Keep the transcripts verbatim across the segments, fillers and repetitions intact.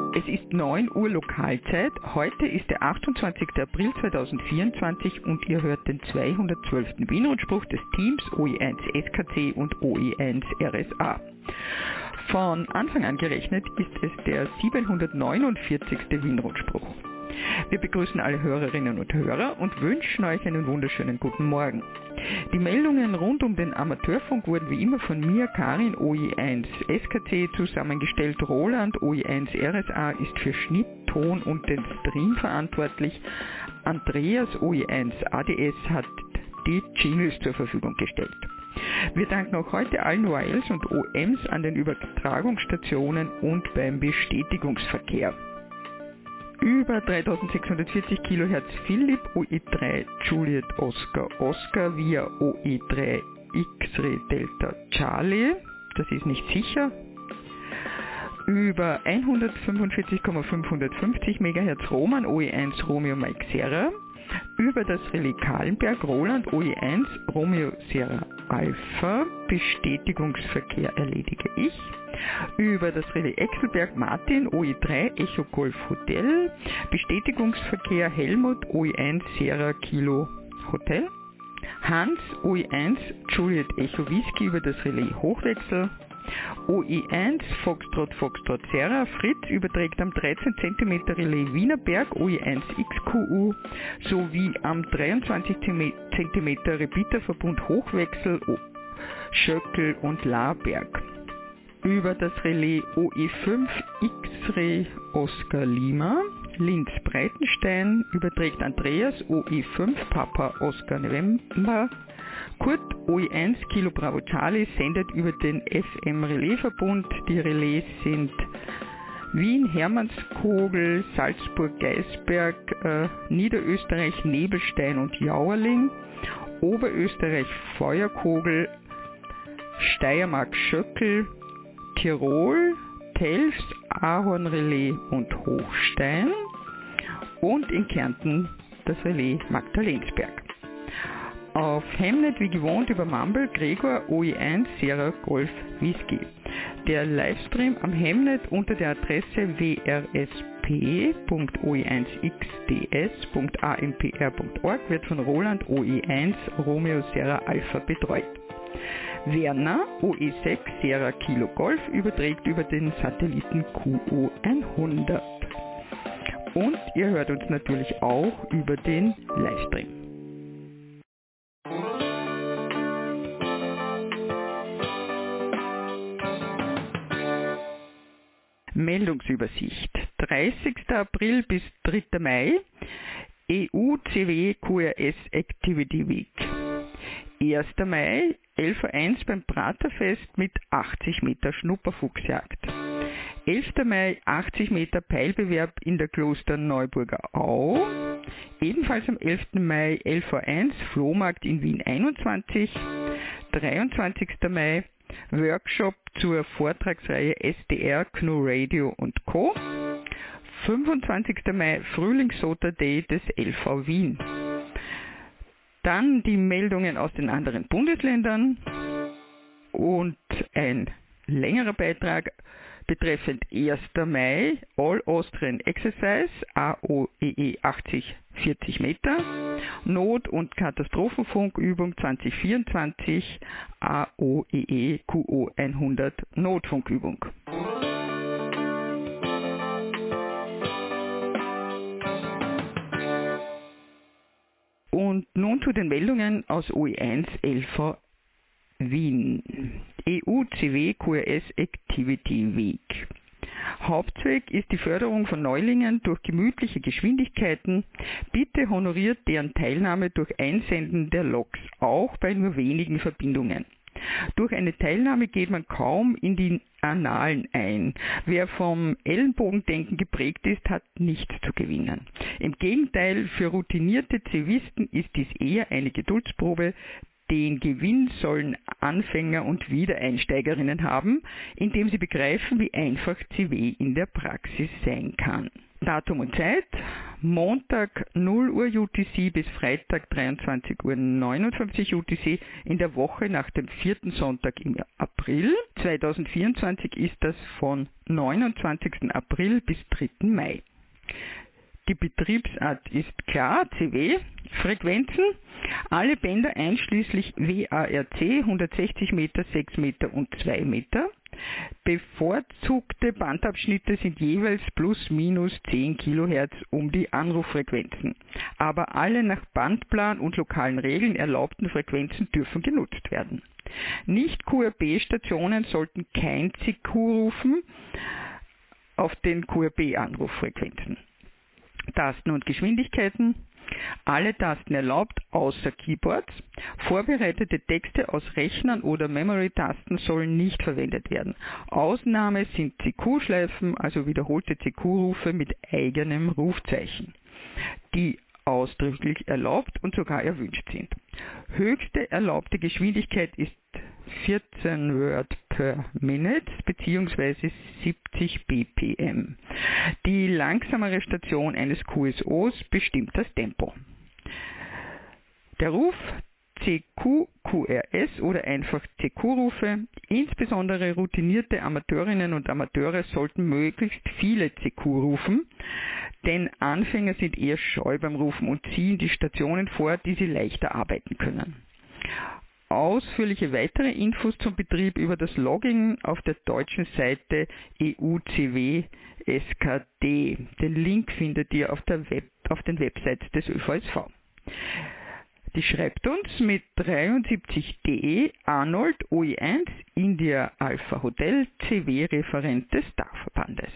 Es ist neun Uhr Lokalzeit. Heute ist der achtundzwanzigster April zweitausendvierundzwanzig und ihr hört den zweihundertzwölften Wien-Rundspruch des Teams O E eins S K C und O E eins R S A. Von Anfang an gerechnet ist es der siebenhundertneunundvierzigste Wien-Rundspruch. Wir begrüßen alle Hörerinnen und Hörer und wünschen euch einen wunderschönen guten Morgen. Die Meldungen rund um den Amateurfunk wurden wie immer von mir, Karin, O E eins S K C, zusammengestellt. Roland, O E eins R S A, ist für Schnitt, Ton und den Stream verantwortlich. Andreas, O E eins A D S, hat die Jingles zur Verfügung gestellt. Wir danken auch heute allen O A Ls und O Ms an den Übertragungsstationen und beim Bestätigungsverkehr. Über dreitausendsechshundertvierzig Kilohertz Philipp, O E drei Juliet Oscar Oscar via O E drei X-Ray Delta Charlie, das ist nicht sicher. Über hundertfünfundvierzig Komma fünfhundertfünfzig Megahertz Roman, O E eins Romeo Mike Sierra. Über das Relais Kahlenberg Roland, O E eins Romeo Sierra Alpha, Bestätigungsverkehr erledige ich. Über das Relais Exelberg Martin, O E drei Echo Golf Hotel, Bestätigungsverkehr Helmut, O E eins Sierra Kilo Hotel. Hans, O E eins Juliet Echo Whisky über das Relais Hochwechsel. O E eins Foxtrot Foxtrot Sierra Fritz überträgt am dreizehn Zentimeter Relais Wienerberg O E eins X Q U sowie am dreiundzwanzig Zentimeter Repeaterverbund Hochwechsel Schöckel und Laarberg. Über das Relais O E fünf X-Ray Oscar Lima Linz Breitenstein überträgt Andreas O E fünf Papa Oscar November. Kurt, O E eins Kilo Bravo Charlie, sendet über den F M-Relaisverbund. Die Relais sind Wien, Hermannskogel, Salzburg, Geisberg, äh, Niederösterreich, Nebelstein und Jauerling, Oberösterreich, Feuerkogel, Steiermark, Schöckel, Tirol, Telfs, Ahornrelais und Hochstein und in Kärnten das Relais Magdalensberg. Auf Hemnet wie gewohnt über Mumble Gregor O E eins Sierra Golf Whisky. Der Livestream am Hemnet unter der Adresse w r s p punkt o e eins x d s punkt a m p r punkt org wird von Roland O E eins Romeo Sierra Alpha betreut. Werner O E sechs Sierra Kilo Golf überträgt über den Satelliten Q O hundert. Und ihr hört uns natürlich auch über den Livestream. Meldungsübersicht. dreißigster April bis dritter Mai E U C W Q R S Activity Week. erster Mai elf Uhr eins beim Praterfest mit achtzig Meter Schnupperfuchsjagd. elfter Mai achtzig Meter Peilbewerb in der Klosterneuburger Au. Ebenfalls am elften Mai elf Uhr eins Flohmarkt in Wien einundzwanzig. dreiundzwanzigster Mai Workshop zur Vortragsreihe S D R, G N U Radio und Co. fünfundzwanzigster Mai Frühlingssota Day des L V Wien. Dann die Meldungen aus den anderen Bundesländern und ein längerer Beitrag betreffend erster Mai All Austrian Exercise A O E E achtzig vierzig Meter, Not- und Katastrophenfunkübung zwanzig vierundzwanzig A O E E Q O hundert Notfunkübung. Und nun zu den Meldungen aus O E eins L V Wien. E U C W Q R S Activity Week. Hauptzweck ist die Förderung von Neulingen durch gemütliche Geschwindigkeiten. Bitte honoriert deren Teilnahme durch Einsenden der Loks, auch bei nur wenigen Verbindungen. Durch eine Teilnahme geht man kaum in die Annalen ein. Wer vom Ellenbogendenken geprägt ist, hat nichts zu gewinnen. Im Gegenteil, für routinierte Zivisten ist dies eher eine Geduldsprobe. Den Gewinn sollen Anfänger und Wiedereinsteigerinnen haben, indem sie begreifen, wie einfach C W in der Praxis sein kann. Datum und Zeit, Montag null Uhr U T C bis Freitag dreiundzwanzig Uhr neunundfünfzig U T C in der Woche nach dem vierten Sonntag im April. zweitausendvierundzwanzig ist das von neunundzwanzigsten April bis dritten Mai. Die Betriebsart ist klar, C W, Frequenzen, alle Bänder einschließlich W A R C, hundertsechzig Meter, sechs Meter und zwei Meter. Bevorzugte Bandabschnitte sind jeweils plus minus zehn Kilohertz um die Anruffrequenzen. Aber alle nach Bandplan und lokalen Regeln erlaubten Frequenzen dürfen genutzt werden. Nicht-Q R B-Stationen sollten kein C Q rufen auf den Q R B-Anruffrequenzen. Tasten und Geschwindigkeiten. Alle Tasten erlaubt, außer Keyboards. Vorbereitete Texte aus Rechnern oder Memory-Tasten sollen nicht verwendet werden. Ausnahme sind C Q-Schleifen, also wiederholte C Q-Rufe mit eigenem Rufzeichen, die ausdrücklich erlaubt und sogar erwünscht sind. Höchste erlaubte Geschwindigkeit ist vierzehn Word per Minute bzw. siebzig B P M. Die langsamere Station eines Q S Os bestimmt das Tempo. Der Ruf C Q, Q R S oder einfach C Q-Rufe. Insbesondere routinierte Amateurinnen und Amateure sollten möglichst viele C Q rufen, denn Anfänger sind eher scheu beim Rufen und ziehen die Stationen vor, die sie leichter arbeiten können. Ausführliche weitere Infos zum Betrieb über das Logging auf der deutschen Seite E U C W S K D. Den Link findet ihr auf, der Web, auf den Websites des Ö V S V. Die schreibt uns mit dreiundsiebzig D Arnold O E eins India Alpha Hotel C W-Referent des Dachverbandes.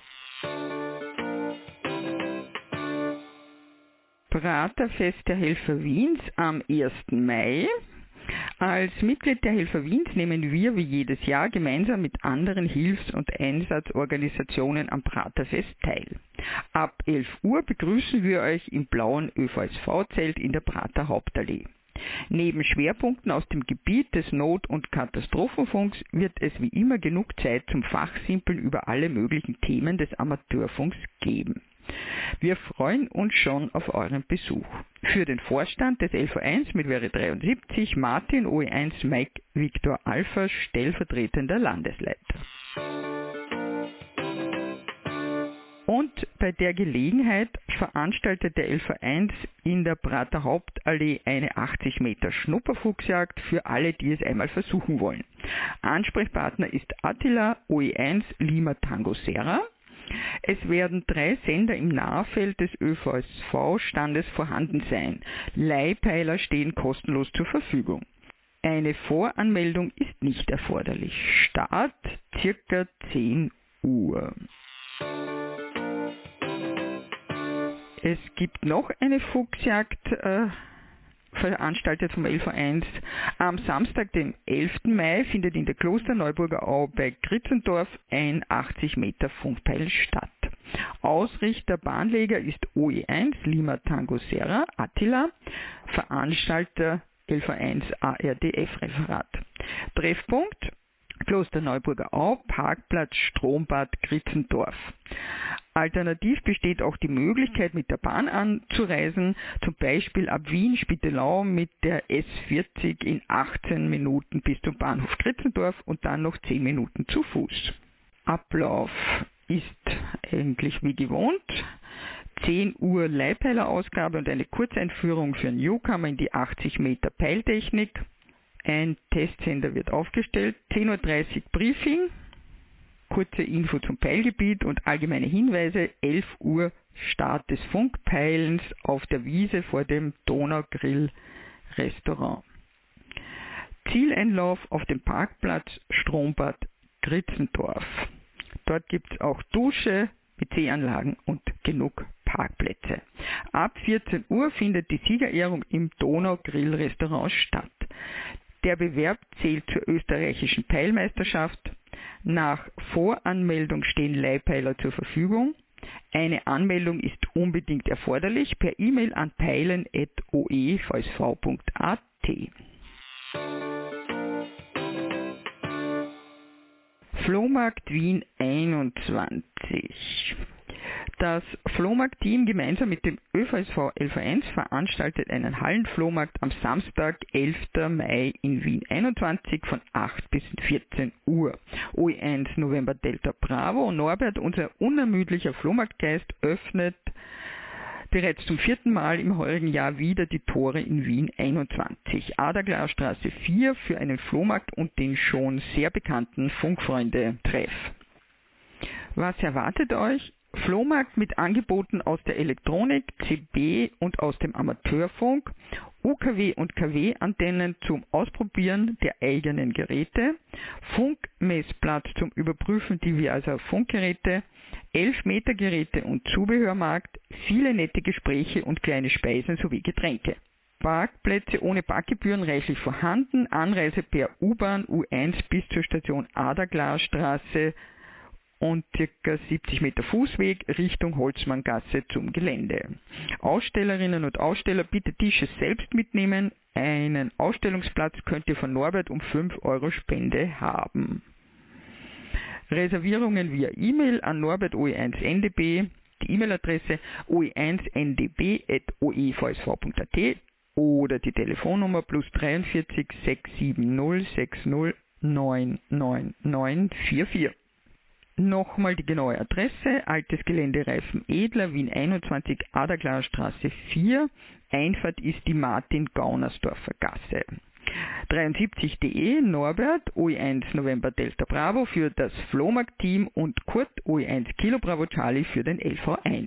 Praterfest der Helfer Wiens am ersten Mai. Als Mitglied der Helfer Wiens nehmen wir wie jedes Jahr gemeinsam mit anderen Hilfs- und Einsatzorganisationen am Praterfest teil. Ab elf Uhr begrüßen wir euch im blauen Ö V S V-Zelt in der Prater Hauptallee. Neben Schwerpunkten aus dem Gebiet des Not- und Katastrophenfunks wird es wie immer genug Zeit zum Fachsimpeln über alle möglichen Themen des Amateurfunks geben. Wir freuen uns schon auf euren Besuch. Für den Vorstand des L V eins mit Wäre dreiundsiebzig Martin O E eins Mike Victor Alpha, stellvertretender Landesleiter. Und bei der Gelegenheit veranstaltet der L V eins in der Prater Hauptallee eine achtzig Meter Schnupperfuchsjagd für alle, die es einmal versuchen wollen. Ansprechpartner ist Attila O E eins Lima Tango Serra. Es werden drei Sender im Nahfeld des Ö V S V-Standes vorhanden sein. Leihpeiler stehen kostenlos zur Verfügung. Eine Voranmeldung ist nicht erforderlich. Start circa zehn Uhr. Es gibt noch eine Fuchsjagd, äh, veranstaltet vom L V eins. Am Samstag, dem elften Mai, findet in der Klosterneuburger Au bei Gritzendorf ein achtzig Meter Funkpeil statt. Ausrichter Bahnleger ist O E eins Lima Tango Serra Attila, Veranstalter L V eins A R D F-Referat. Treffpunkt Klosterneuburger Au, Parkplatz Strombad Gritzendorf. Alternativ besteht auch die Möglichkeit, mit der Bahn anzureisen, zum Beispiel ab Wien-Spittelau mit der S vierzig in achtzehn Minuten bis zum Bahnhof Gritzendorf und dann noch zehn Minuten zu Fuß. Ablauf ist eigentlich wie gewohnt. zehn Uhr Leihpeilerausgabe und eine Kurzeinführung für Newcomer in die achtzig Meter Peiltechnik. Ein Testsender wird aufgestellt. zehn Uhr dreißig Briefing. Kurze Info zum Peilgebiet und allgemeine Hinweise. elf Uhr Start des Funkpeilens auf der Wiese vor dem Donaugrill Restaurant. Zieleinlauf auf dem Parkplatz Strombad Gritzendorf. Dort gibt es auch Dusche, P C-Anlagen und genug Parkplätze. Ab vierzehn Uhr findet die Siegerehrung im Donaugrill Restaurant statt. Der Bewerb zählt zur österreichischen Peilmeisterschaft. Nach Voranmeldung stehen Leihpeiler zur Verfügung. Eine Anmeldung ist unbedingt erforderlich per E-Mail an peilen at o e v s v punkt a t. Flohmarkt Wien einundzwanzig. Das Flohmarkt-Team gemeinsam mit dem Ö V S V L V eins veranstaltet einen Hallenflohmarkt am Samstag, elften Mai in Wien einundzwanzig von acht bis vierzehn Uhr. O E eins November Delta Bravo. Norbert, unser unermüdlicher Flohmarktgeist, öffnet bereits zum vierten Mal im heurigen Jahr wieder die Tore in Wien einundzwanzig. Adlerglasstraße vier für einen Flohmarkt und den schon sehr bekannten Funkfreunde-Treff. Was erwartet euch? Flohmarkt mit Angeboten aus der Elektronik, C B und aus dem Amateurfunk, U K W und K W-Antennen zum Ausprobieren der eigenen Geräte, Funkmessplatz zum Überprüfen diverser Funkgeräte, Elf-Meter-Geräte und Zubehörmarkt, viele nette Gespräche und kleine Speisen sowie Getränke. Parkplätze ohne Parkgebühren reichlich vorhanden, Anreise per U-Bahn U eins bis zur Station Adlerglasstraße und ca. siebzig Meter Fußweg Richtung Holzmanngasse zum Gelände. Ausstellerinnen und Aussteller bitte Tische selbst mitnehmen. Einen Ausstellungsplatz könnt ihr von Norbert um fünf Euro Spende haben. Reservierungen via E-Mail an norbert o e eins n d b, die E-Mail-Adresse o e eins n d b at o e v s v punkt a t oder die Telefonnummer plus vierunddreißig sechs sieben null sechs null neun neun neun vier vier. Nochmal die genaue Adresse: Altes Gelände Reifen Edler, Wien einundzwanzig, Adlerglasstraße vier. Einfahrt ist die Martin-Gaunersdorfer Gasse. dreiundsiebzig punkt de Norbert, O E eins November Delta Bravo für das Flohmarkt-Team und Kurt, O E eins Kilo Bravo Charlie für den L V eins.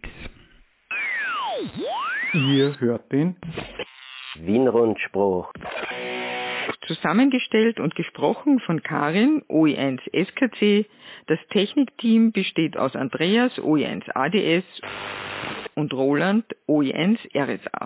Ihr hört den Wien-Rundspruch. Zusammengestellt und gesprochen von Karin, O E eins S K C. Das Technikteam besteht aus Andreas, O E eins A D S und Roland, O E eins R S A.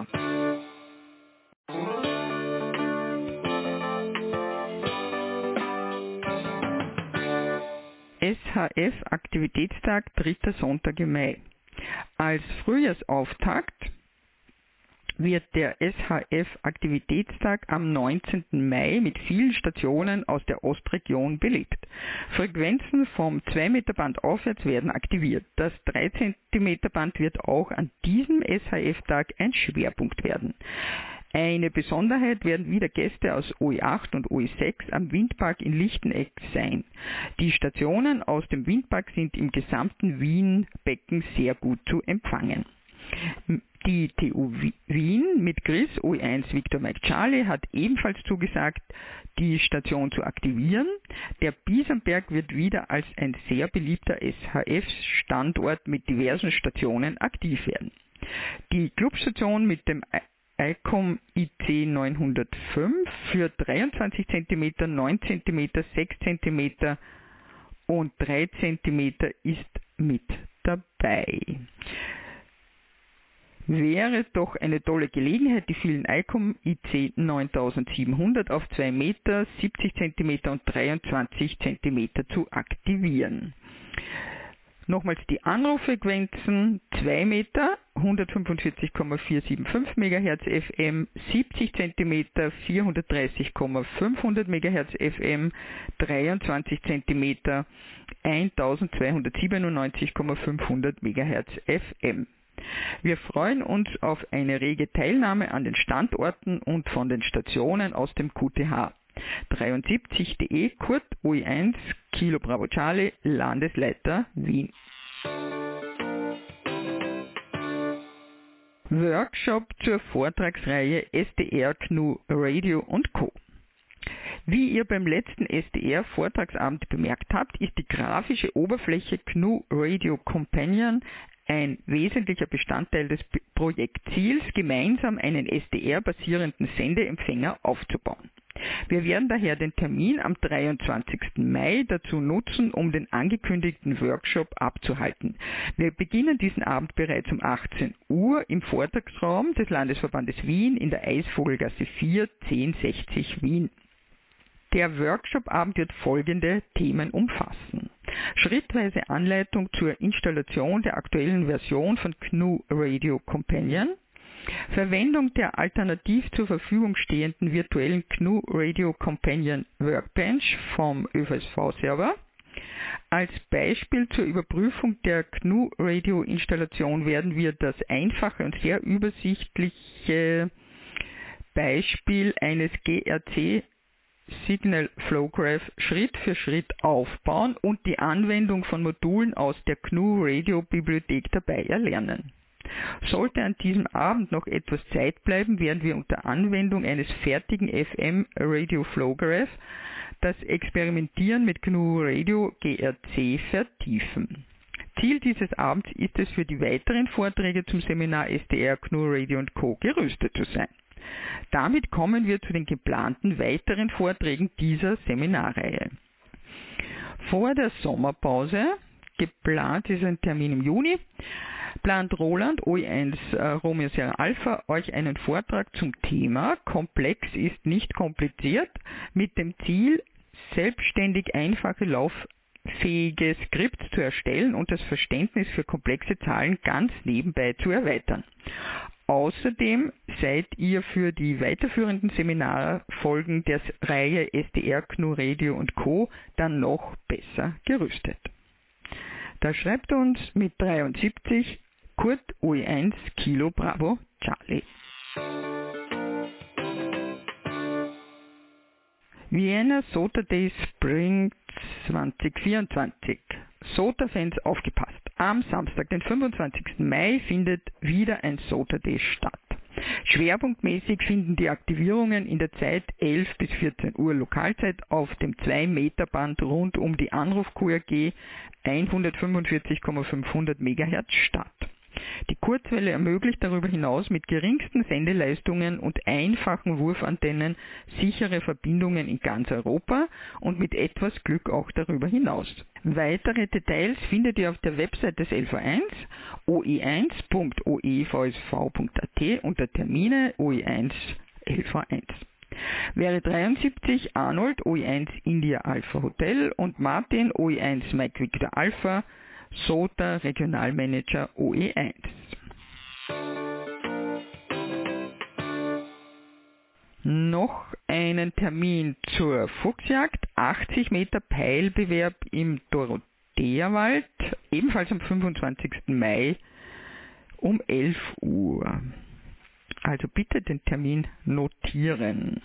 S H F Aktivitätstag, dritter Sonntag im Mai. Als Frühjahrsauftakt wird der S H F Aktivitätstag am neunzehnten Mai mit vielen Stationen aus der Ostregion belebt. Frequenzen vom zwei Meter Band aufwärts werden aktiviert. Das drei Zentimeter Band wird auch an diesem S H F-Tag ein Schwerpunkt werden. Eine Besonderheit werden wieder Gäste aus O E acht und O E sechs am Windpark in Lichteneck sein. Die Stationen aus dem Windpark sind im gesamten Wien-Becken sehr gut zu empfangen. Die T U Wien mit Chris, O E eins Victor Mike Charlie, hat ebenfalls zugesagt, die Station zu aktivieren. Der Biesenberg wird wieder als ein sehr beliebter S H F-Standort mit diversen Stationen aktiv werden. Die Clubstation mit dem I C O M I C neunhundertfünf für dreiundzwanzig Zentimeter, neun Zentimeter, sechs Zentimeter und drei Zentimeter ist mit dabei. Wäre doch eine tolle Gelegenheit, die vielen I C O M I C neuntausendsiebenhundert auf zwei Meter, siebzig Zentimeter und dreiundzwanzig Zentimeter zu aktivieren. Nochmals die Anruffrequenzen: zwei Meter, hundertfünfundvierzig Komma vierhundertfünfundsiebzig Megahertz F M, siebzig Zentimeter, vierhundertdreißig Komma fünfhundert Megahertz F M, dreiundzwanzig Zentimeter, eintausendzweihundertsiebenundneunzig Komma fünfhundert Megahertz F M. Wir freuen uns auf eine rege Teilnahme an den Standorten und von den Stationen aus dem Q T H. dreiundsiebzig punkt de Kurt, O E eins Kilo Bravo Charlie, Landesleiter Wien. Workshop zur Vortragsreihe S D R, G N U Radio und Co. Wie ihr beim letzten S D R-Vortragsabend bemerkt habt, ist die grafische Oberfläche G N U Radio Companion ein wesentlicher Bestandteil des Projektziels, gemeinsam einen S D R-basierenden Sendeempfänger aufzubauen. Wir werden daher den Termin am dreiundzwanzigsten Mai dazu nutzen, um den angekündigten Workshop abzuhalten. Wir beginnen diesen Abend bereits um achtzehn Uhr im Vortragsraum des Landesverbandes Wien in der Eisvogelgasse vier, zehn sechzig Wien. Der Workshop-Abend wird folgende Themen umfassen: Schrittweise Anleitung zur Installation der aktuellen Version von G N U Radio Companion, Verwendung der alternativ zur Verfügung stehenden virtuellen G N U Radio Companion Workbench vom Ö V S V-Server, Als Beispiel zur Überprüfung der G N U-Radio-Installation werden wir das einfache und sehr übersichtliche Beispiel eines G R C Signal Flow Graph Schritt für Schritt aufbauen und die Anwendung von Modulen aus der G N U-Radio-Bibliothek dabei erlernen. Sollte an diesem Abend noch etwas Zeit bleiben, werden wir unter Anwendung eines fertigen F M Radio Flow Graph das Experimentieren mit G N U Radio G R C vertiefen. Ziel dieses Abends ist es, für die weiteren Vorträge zum Seminar S D R G N U Radio und Co. gerüstet zu sein. Damit kommen wir zu den geplanten weiteren Vorträgen dieser Seminarreihe. Vor der Sommerpause, geplant ist ein Termin im Juni, plant Roland O E eins äh, Romeo Sierra Alpha euch einen Vortrag zum Thema Komplex ist nicht kompliziert mit dem Ziel, selbstständig einfache lauffähige Skripts zu erstellen und das Verständnis für komplexe Zahlen ganz nebenbei zu erweitern. Außerdem seid ihr für die weiterführenden Seminarfolgen der Reihe S D R, G N U Radio und Co. dann noch besser gerüstet. Da schreibt uns mit dreiundsiebzig Kurt O E eins Kilo Bravo Charlie. Vienna SOTA Day Spring zwanzig vierundzwanzig. SOTA-Fans aufgepasst. Am Samstag, den fünfundzwanzigsten Mai, findet wieder ein SOTA Day statt. Schwerpunktmäßig finden die Aktivierungen in der Zeit elf bis vierzehn Uhr Lokalzeit auf dem zwei Meter Band rund um die Anruf-Q R G hundertfünfundvierzig Komma fünfhundert Megahertz statt. Die Kurzwelle ermöglicht darüber hinaus mit geringsten Sendeleistungen und einfachen Wurfantennen sichere Verbindungen in ganz Europa und mit etwas Glück auch darüber hinaus. Weitere Details findet ihr auf der Website des L V eins o e eins punkt o e v s v punkt a t unter Termine O E eins L V eins. Wäre dreiundsiebzig Arnold O E eins India Alpha Hotel und Martin O E eins Mike Victor Alpha SOTA Regionalmanager O E eins. Noch einen Termin zur Fuchsjagd, achtzig Meter Peilbewerb im Dorotheawald, ebenfalls am fünfundzwanzigsten Mai um elf Uhr. Also bitte den Termin notieren.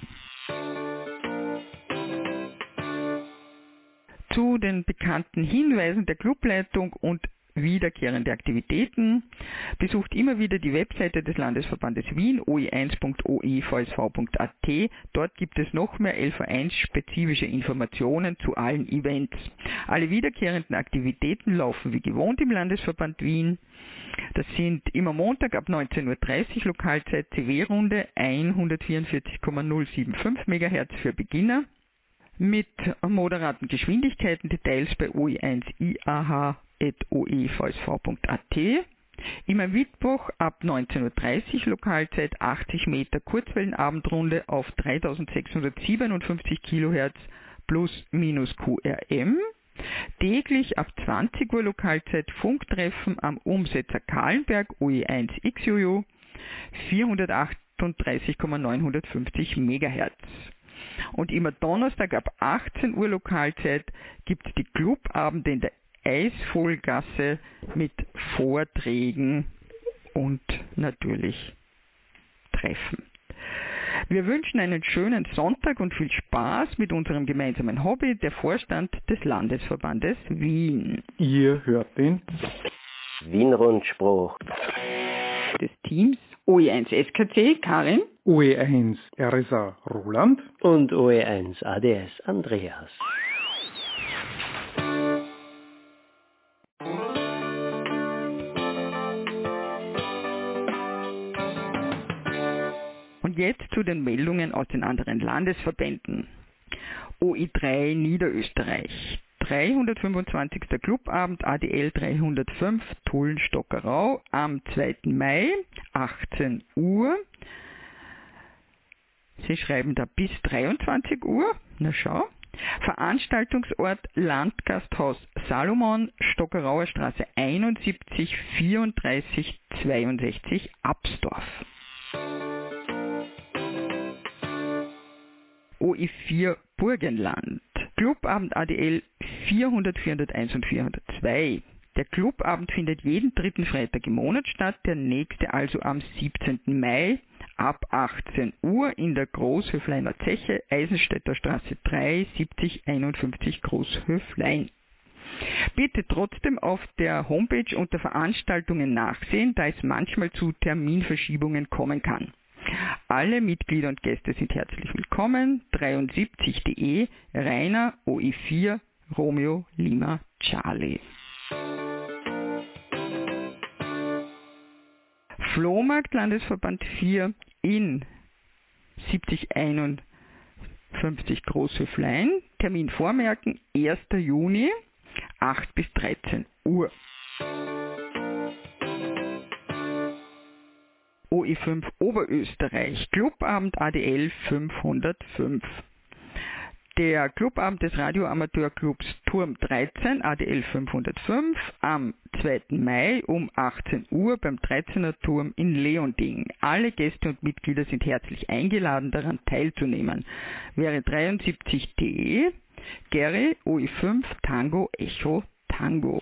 Zu den bekannten Hinweisen der Clubleitung und wiederkehrende Aktivitäten. Besucht immer wieder die Webseite des Landesverbandes Wien o e eins punkt o e v s v punkt a t. Dort gibt es noch mehr L V eins spezifische Informationen zu allen Events. Alle wiederkehrenden Aktivitäten laufen wie gewohnt im Landesverband Wien. Das sind immer Montag ab neunzehn Uhr dreißig Lokalzeit C W-Runde hundertvierundvierzig Komma null sieben fünf Megahertz für Beginner. Mit moderaten Geschwindigkeiten, Details bei o e eins i a h at o e v s v punkt a t. Immer Mittwoch ab neunzehn Uhr dreißig Lokalzeit achtzig Meter Kurzwellenabendrunde auf dreitausendsechshundertsiebenundfünfzig Kilohertz plus minus Q R M. Täglich ab zwanzig Uhr Lokalzeit Funktreffen am Umsetzer Kahlenberg O E eins X U U vierhundertachtunddreißig Komma neunhundertfünfzig Megahertz. Und immer Donnerstag ab achtzehn Uhr Lokalzeit gibt es die Clubabende in der Eisvogelgasse mit Vorträgen und natürlich Treffen. Wir wünschen einen schönen Sonntag und viel Spaß mit unserem gemeinsamen Hobby, der Vorstand des Landesverbandes Wien. Ihr hört den Wien-Rundspruch des Teams O E eins S K C Karin, O E eins R S A Roland und O E eins A D S Andreas. Und jetzt zu den Meldungen aus den anderen Landesverbänden. O I drei Niederösterreich. dreihundertfünfundzwanzigster Clubabend A D L dreihundertfünf Tulln-Stockerau am zweiten Mai, achtzehn Uhr. Sie schreiben da bis dreiundzwanzig Uhr. Na schau. Veranstaltungsort Landgasthaus Salomon, Stockerauer Straße einundsiebzig vierunddreißig zweiundsechzig Absdorf. O I vier Burgenland. Clubabend A D L vierhundert, vierhunderteins und vierhundertzwei. Der Clubabend findet jeden dritten Freitag im Monat statt, der nächste also am siebzehnten Mai ab achtzehn Uhr in der Großhöfleiner Zeche, Eisenstädter Straße drei, siebzig einundfünfzig Großhöflein. Bitte trotzdem auf der Homepage unter Veranstaltungen nachsehen, da es manchmal zu Terminverschiebungen kommen kann. Alle Mitglieder und Gäste sind herzlich willkommen. dreiundsiebzig punkt de, Rainer, O E vier, Romeo, Lima, Charlie. Flohmarkt Landesverband vier in siebzig einundfünfzig Großhöflein. Termin vormerken, erster Juni, acht bis dreizehn Uhr. O E fünf Oberösterreich, Clubabend A D L fünfhundertfünf. Der Clubabend des Radioamateurclubs Turm dreizehn, A D L fünfhundertfünf, am zweiten Mai um achtzehn Uhr beim dreizehner Turm in Leonding. Alle Gäste und Mitglieder sind herzlich eingeladen, daran teilzunehmen. Wäre dreiundsiebzig punkt de, Gary, O E fünf, Tango, Echo, Tango.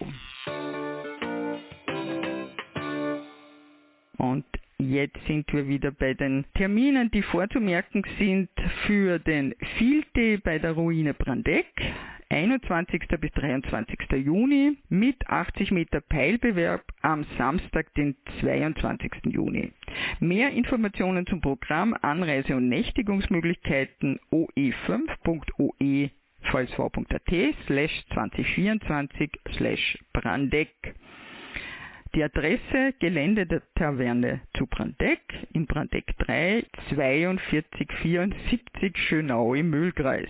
Und jetzt sind wir wieder bei den Terminen, die vorzumerken sind für den Field Day bei der Ruine Brandeck, einundzwanzigsten bis dreiundzwanzigsten Juni mit achtzig Meter Peilbewerb am Samstag, den zweiundzwanzigsten Juni. Mehr Informationen zum Programm, Anreise- und Nächtigungsmöglichkeiten o e fünf punkt o e v s v punkt a t slash zwanzig vierundzwanzig slash Brandeck. Die Adresse: Gelände der Taverne zu Brandeck, in Brandeck drei, zweiundvierzig vierundsiebzig Schönau im Mühlkreis.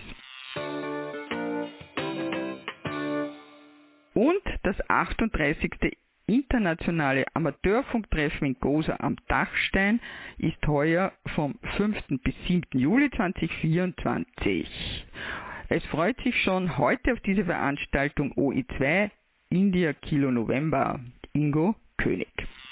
Und das achtunddreißigste Internationale Amateurfunktreffen in Gosa am Dachstein ist heuer vom fünften bis siebten Juli zweitausendvierundzwanzig. Es freut sich schon heute auf diese Veranstaltung O E zwei India Kilo November. Ingo König.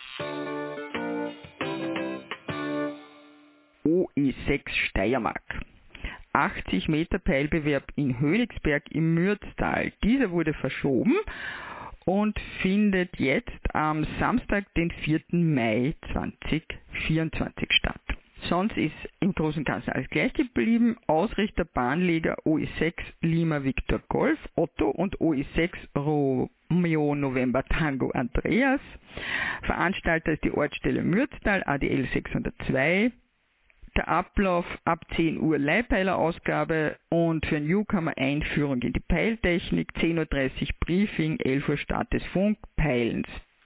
O E sechs Steiermark. achtzig Meter Peilbewerb in Hönigsberg im Mürztal. Dieser wurde verschoben und findet jetzt am Samstag, den vierten Mai zweitausendvierundzwanzig statt. Sonst ist im Großen und Ganzen alles gleich geblieben. Ausrichter, Bahnleger O E sechs Lima Victor Golf Otto und O E sechs Romeo November Tango Andreas. Veranstalter ist die Ortsstelle Mürztal, A D L sechshundertzwei. Der Ablauf ab zehn Uhr Leihpeilerausgabe und für Newcomer Einführung in die Peiltechnik, zehn Uhr dreißig Briefing, elf Uhr Start des Funkpeilens.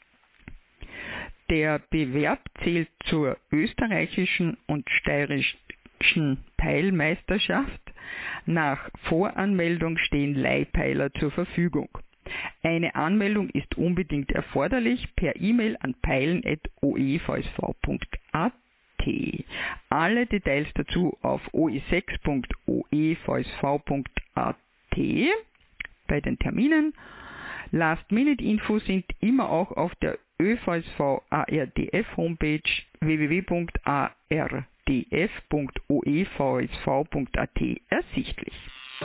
Der Bewerb zählt zur österreichischen und steirischen Peilmeisterschaft. Nach Voranmeldung stehen Leihpeiler zur Verfügung. Eine Anmeldung ist unbedingt erforderlich per E-Mail an peilen at o e v s v punkt a t. Alle Details dazu auf o e sechs punkt o e v s v punkt a t bei den Terminen. Last-Minute-Infos sind immer auch auf der Ö V S V A R D F Homepage w w w punkt a r d f punkt o e v s v punkt a t ersichtlich.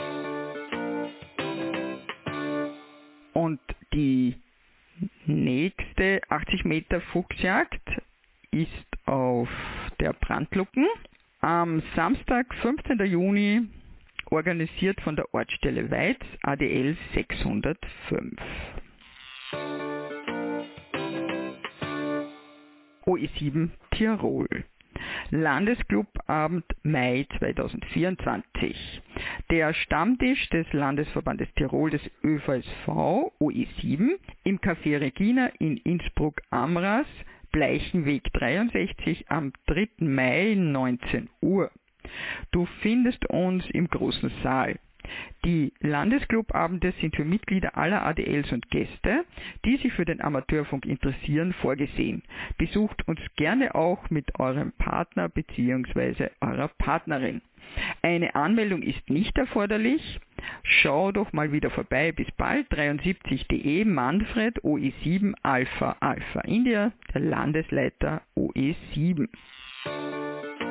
Und die nächste achtzig Meter Fuchsjagd ist auf der Brandlucken am Samstag, fünfzehnten Juni, organisiert von der Ortsstelle Weiz, A D L sechshundertfünf. O E sieben Tirol. Landesclubabend Mai zweitausendvierundzwanzig. Der Stammtisch des Landesverbandes Tirol des Ö V S V O E sieben im Café Regina in Innsbruck-Amras, Bleichenweg dreiundsechzig am dritten Mai neunzehn Uhr. Du findest uns im großen Saal. Die Landesclubabende sind für Mitglieder aller A D Ls und Gäste, die sich für den Amateurfunk interessieren, vorgesehen. Besucht uns gerne auch mit eurem Partner bzw. eurer Partnerin. Eine Anmeldung ist nicht erforderlich. Schau doch mal wieder vorbei. Bis bald. dreiundsiebzig punkt de Manfred O E sieben Alpha Alpha India, der Landesleiter O E sieben.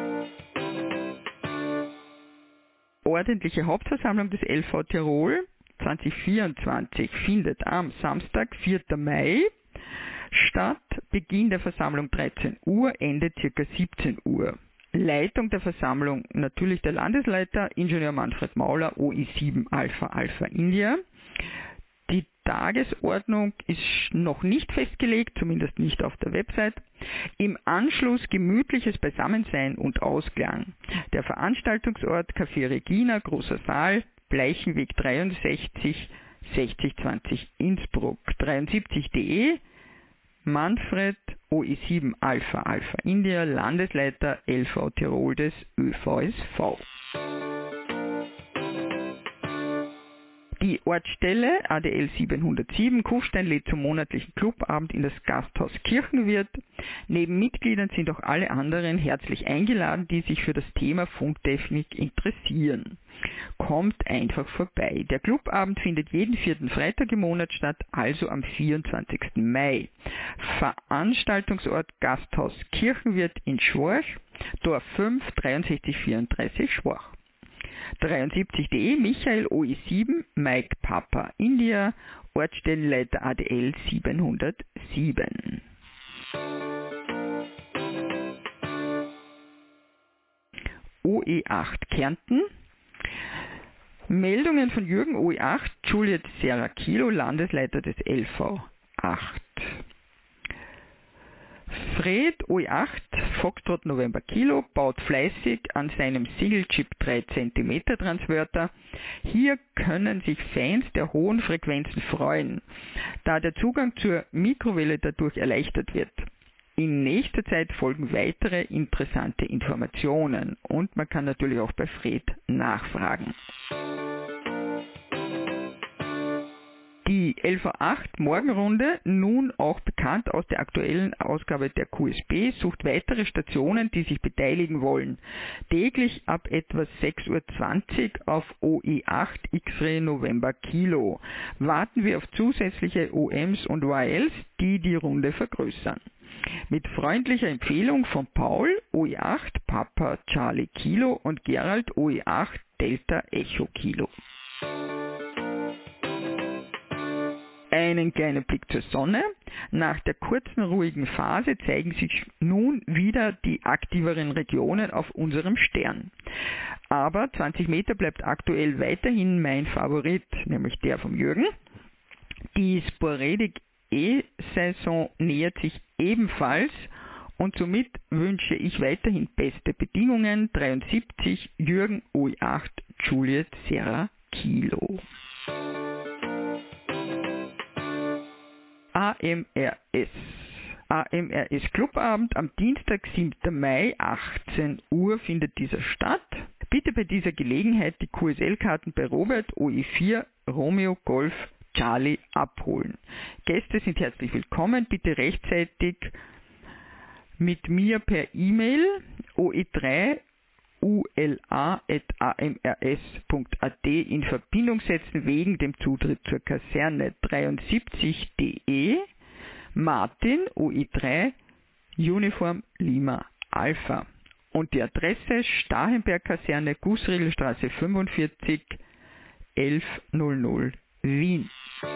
Ordentliche Hauptversammlung des L V Tirol zweitausendvierundzwanzig findet am Samstag, vierten Mai statt. Beginn der Versammlung dreizehn Uhr, Ende ca. siebzehn Uhr. Leitung der Versammlung natürlich der Landesleiter, Ingenieur Manfred Mauler, O I sieben Alpha Alpha India. Die Tagesordnung ist noch nicht festgelegt, zumindest nicht auf der Website. Im Anschluss gemütliches Beisammensein und Ausklang. Der Veranstaltungsort Café Regina, großer Saal, Bleichenweg dreiundsechzig, sechzig zwanzig Innsbruck, dreiundsiebzig punkt de, Manfred, O I sieben Alpha Alpha India, Landesleiter L V Tirol des Ö V S V. Die Ortsstelle A D L siebenhundertsieben, Kufstein lädt zum monatlichen Clubabend in das Gasthaus Kirchenwirt. Neben Mitgliedern sind auch alle anderen herzlich eingeladen, die sich für das Thema Funktechnik interessieren. Kommt einfach vorbei. Der Clubabend findet jeden vierten Freitag im Monat statt, also am vierundzwanzigsten Mai. Veranstaltungsort Gasthaus Kirchenwirt in Schworch, Dorf fünf, dreiundsechzig vierunddreißig Schworch. dreiundsiebzig punkt de, Michael, O I sieben, Mike Papa India, Ortsstellenleiter A D L siebenhundertsieben. O E acht Kärnten. Meldungen von Jürgen, O E acht, Juliet Sierra Kilo, Landesleiter des L V acht. Fred, O E acht, Foxtrot November Kilo, baut fleißig an seinem Single-Chip drei Zentimeter Transverter. Hier können sich Fans der hohen Frequenzen freuen, da der Zugang zur Mikrowelle dadurch erleichtert wird. In nächster Zeit folgen weitere interessante Informationen und man kann natürlich auch bei Fred nachfragen. Die L V acht Morgenrunde, nun auch bekannt aus der aktuellen Ausgabe der Q S B, sucht weitere Stationen, die sich beteiligen wollen. Täglich ab etwa sechs Uhr zwanzig auf O E acht X-Ray November Kilo. Warten wir auf zusätzliche O Ms und Y Ls, die die Runde vergrößern. Mit freundlicher Empfehlung von Paul, O E acht Papa Charlie Kilo und Gerald, O E acht Delta Echo Kilo. Einen kleinen Blick zur Sonne. Nach der kurzen ruhigen Phase zeigen sich nun wieder die aktiveren Regionen auf unserem Stern. Aber zwanzig Meter bleibt aktuell weiterhin mein Favorit, nämlich der vom Jürgen. Die Sporadic E-Saison nähert sich ebenfalls und somit wünsche ich weiterhin beste Bedingungen. dreiundsiebzig Jürgen, O E acht Juliet Sierra Kilo. A M R S. A M R S Clubabend am Dienstag, siebten Mai, achtzehn Uhr findet dieser statt. Bitte bei dieser Gelegenheit die Q S L-Karten bei Robert, O E vier Romeo Golf Charlie abholen. Gäste sind herzlich willkommen, bitte rechtzeitig mit mir per E-Mail O E drei U L A at a m r s punkt a t in Verbindung setzen wegen dem Zutritt zur Kaserne. dreiundsiebzig punkt de Martin O E drei Uniform Lima Alpha und die Adresse Starhenberg Kaserne, Gußriegelstraße fünfundvierzig, elfhundert Wien.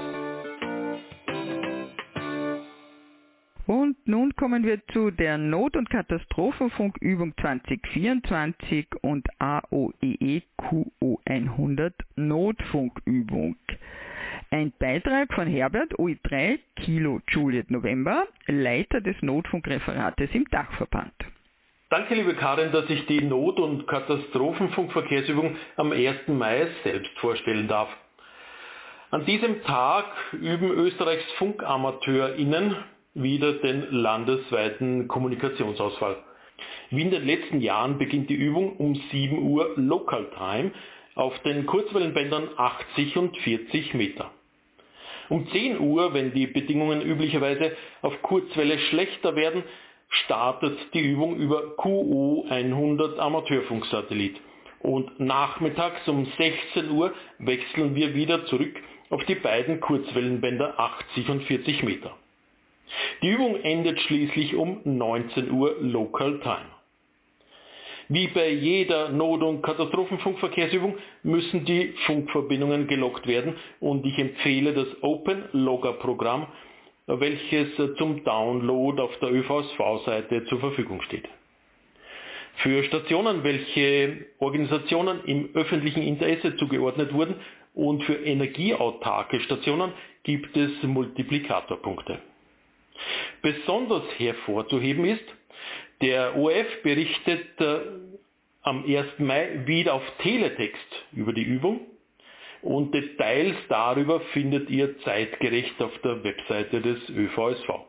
Und nun kommen wir zu der Not- und Katastrophenfunkübung zwanzig vierundzwanzig und A O E E Q O hundert Notfunkübung. Ein Beitrag von Herbert, O E drei Kilo Juliet November, Leiter des Notfunkreferates im Dachverband. Danke, liebe Karin, dass ich die Not- und Katastrophenfunkverkehrsübung am ersten Mai selbst vorstellen darf. An diesem Tag üben Österreichs FunkamateurInnen wieder den landesweiten Kommunikationsausfall. Wie in den letzten Jahren beginnt die Übung um sieben Uhr Local Time auf den Kurzwellenbändern achtzig und vierzig Meter. Um zehn Uhr, wenn die Bedingungen üblicherweise auf Kurzwelle schlechter werden, startet die Übung über Q O hundert Amateurfunksatellit. Und nachmittags um sechzehn Uhr wechseln wir wieder zurück auf die beiden Kurzwellenbänder achtzig und vierzig Meter. Die Übung endet schließlich um neunzehn Uhr Local Time. Wie bei jeder Not- und Katastrophenfunkverkehrsübung müssen die Funkverbindungen geloggt werden und ich empfehle das Open Logger Programm, welches zum Download auf der Ö V S V-Seite zur Verfügung steht. Für Stationen, welche Organisationen im öffentlichen Interesse zugeordnet wurden und für energieautarke Stationen gibt es Multiplikatorpunkte. Besonders hervorzuheben ist, der O R F berichtet äh, am ersten Mai wieder auf Teletext über die Übung und Details darüber findet ihr zeitgerecht auf der Webseite des Ö V S V.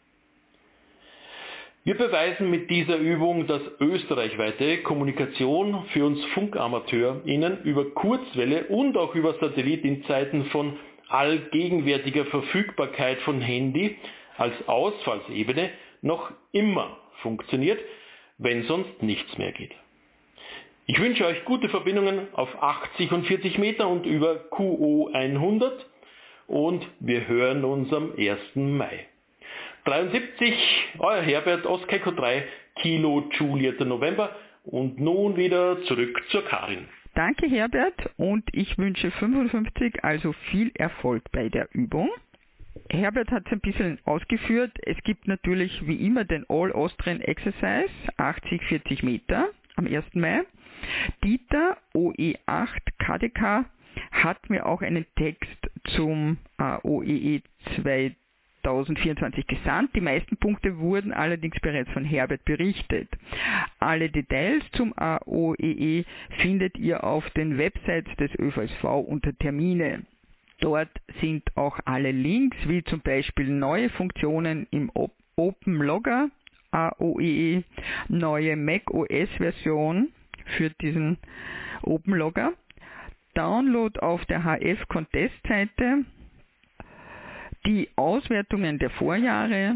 Wir beweisen mit dieser Übung, dass österreichweite Kommunikation für uns FunkamateurInnen über Kurzwelle und auch über Satellit in Zeiten von allgegenwärtiger Verfügbarkeit von Handy als Ausfallsebene noch immer funktioniert, wenn sonst nichts mehr geht. Ich wünsche euch gute Verbindungen auf achtzig und vierzig Meter und über Q O hundert und wir hören uns am ersten Mai. dreiundsiebzig, euer Herbert, Ostkeko drei, Kilo Juliet November und nun wieder zurück zur Karin. Danke Herbert und ich wünsche fünfundfünfzig, also viel Erfolg bei der Übung. Herbert hat es ein bisschen ausgeführt. Es gibt natürlich wie immer den All Austrian Exercise, achtzig vierzig Meter am ersten Mai. Dieter O E acht K D K hat mir auch einen Text zum äh, O E E zweitausendvierundzwanzig gesandt. Die meisten Punkte wurden allerdings bereits von Herbert berichtet. Alle Details zum A O E E findet ihr auf den Websites des Ö V S V unter Termine. Dort sind auch alle Links, wie zum Beispiel neue Funktionen im Open Logger A O E E, neue macOS-Version für diesen Open Logger, Download auf der H F Contest-Seite, die Auswertungen der Vorjahre,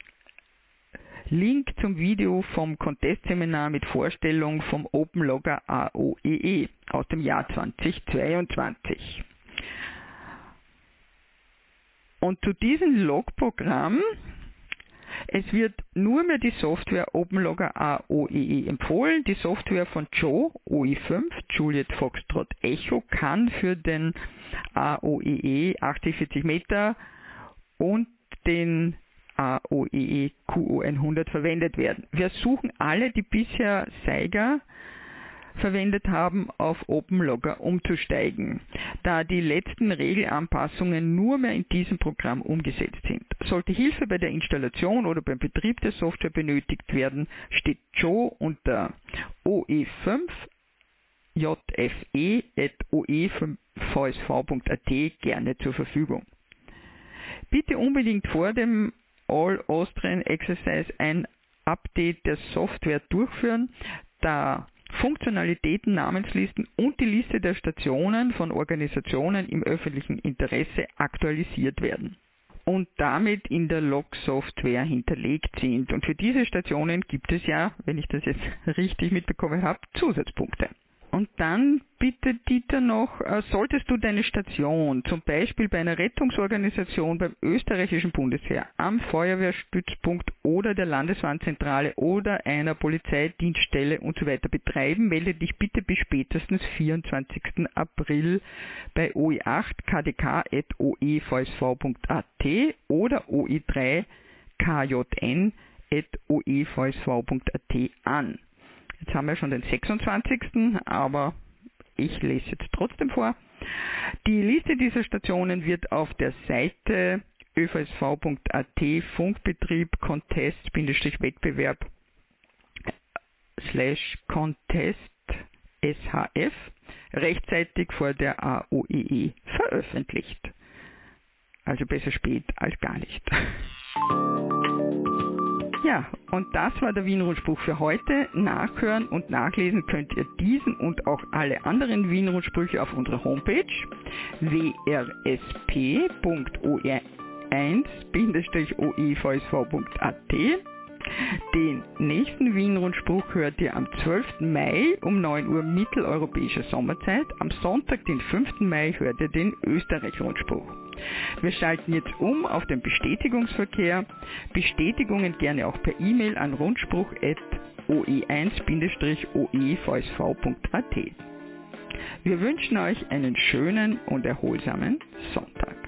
Link zum Video vom Contest-Seminar mit Vorstellung vom Open Logger A O E E aus dem Jahr zweitausendzweiundzwanzig. Und zu diesem Logprogramm, es wird nur mehr die Software OpenLogger A O E E empfohlen. Die Software von Joe O E fünf, Juliet Foxtrot Echo, kann für den A O E E achtzig vierzig Meter und den A O E E Q O hundert verwendet werden. Wir suchen alle, die bisher Saiga verwendet haben, auf OpenLogger umzusteigen, da die letzten Regelanpassungen nur mehr in diesem Programm umgesetzt sind. Sollte Hilfe bei der Installation oder beim Betrieb der Software benötigt werden, steht Joe unter O E fünf J F E at O E fünf V S V punkt A T gerne zur Verfügung. Bitte unbedingt vor dem All Austrian Exercise ein Update der Software durchführen, da Funktionalitäten, Namenslisten und die Liste der Stationen von Organisationen im öffentlichen Interesse aktualisiert werden und damit in der Log-Software hinterlegt sind. Und für diese Stationen gibt es ja, wenn ich das jetzt richtig mitbekommen habe, Zusatzpunkte. Und dann bitte Dieter noch, äh, solltest du deine Station, zum Beispiel bei einer Rettungsorganisation beim österreichischen Bundesheer, am Feuerwehrstützpunkt oder der Landeswarnzentrale oder einer Polizeidienststelle und so weiter betreiben, melde dich bitte bis spätestens vierundzwanzigsten April bei O E acht K D K at O E V S V punkt A T oder O E drei K J N at O E V S V punkt A T an. Jetzt haben wir schon den sechsundzwanzigsten aber ich lese jetzt trotzdem vor. Die Liste dieser Stationen wird auf der Seite Ö V S V punkt A T Funkbetrieb Contest-Wettbewerb slash Contest S H F rechtzeitig vor der A O E E veröffentlicht. Also besser spät als gar nicht. Ja, und das war der Wien-Rundspruch für heute. Nachhören und nachlesen könnt ihr diesen und auch alle anderen Wien-Rundsprüche auf unserer Homepage w r s p punkt o e eins bindestrich O E V S V punkt A T. Den nächsten Wien-Rundspruch hört ihr am zwölften Mai um neun Uhr mitteleuropäischer Sommerzeit. Am Sonntag, den fünften Mai, hört ihr den Österreich-Rundspruch. Wir schalten jetzt um auf den Bestätigungsverkehr. Bestätigungen gerne auch per E-Mail an rundspruch at o e eins o e v s v punkt a t. Wir wünschen euch einen schönen und erholsamen Sonntag.